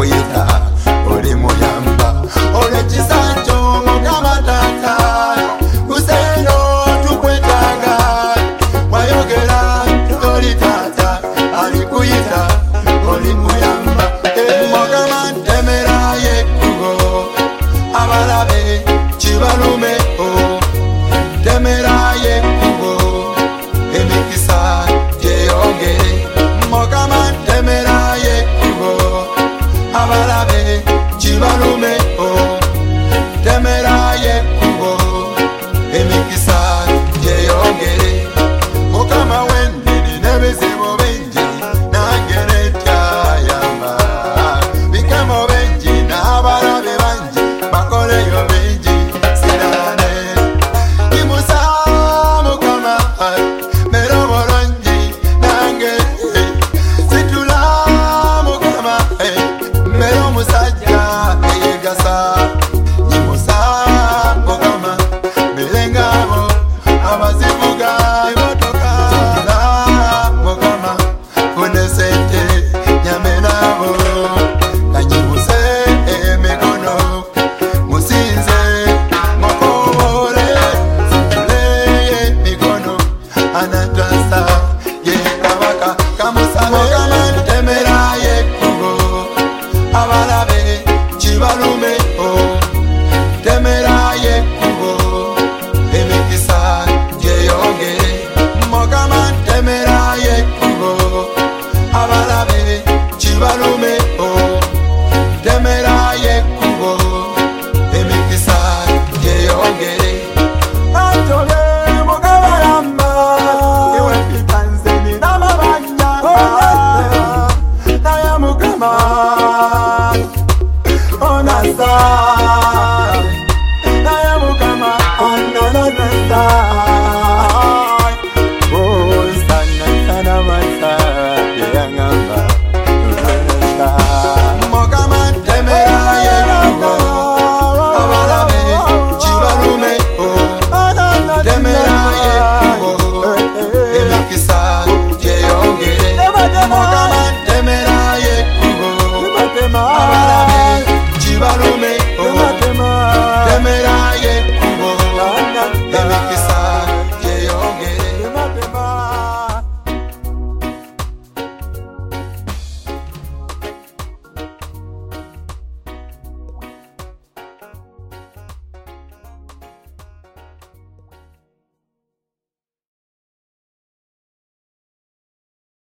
kuyita oli muyamba olwekisanjo mugamba tata kuseno tukwetaga wayogera oli tata ali kuyita oli muyamba mugamba ntemera yekugo abalabe kibalume temera yekugo emikisa gyeyongere mugamba ntemera yekugo abalabe kibalume temera yekugo emikisa gyeyongere mukama wendiri n'ebizibu bingi nange netyayamba bikemo bingi n'abalabe bangi bakoleyo bingi sirane imusa mukama mero bulungi nange situla mukama mero musajja eyegasa imusa mukama merengabo abazivuga emotoka mukama kunesente nyamenabo kanyimuse emikono musinze mukobole situleye mikono anatasa yekabaka kamusale kama ntemera yekugo abalabe kibalume temera yekugo emikisa gyeyongere mugamba ntemera yekugo abalabe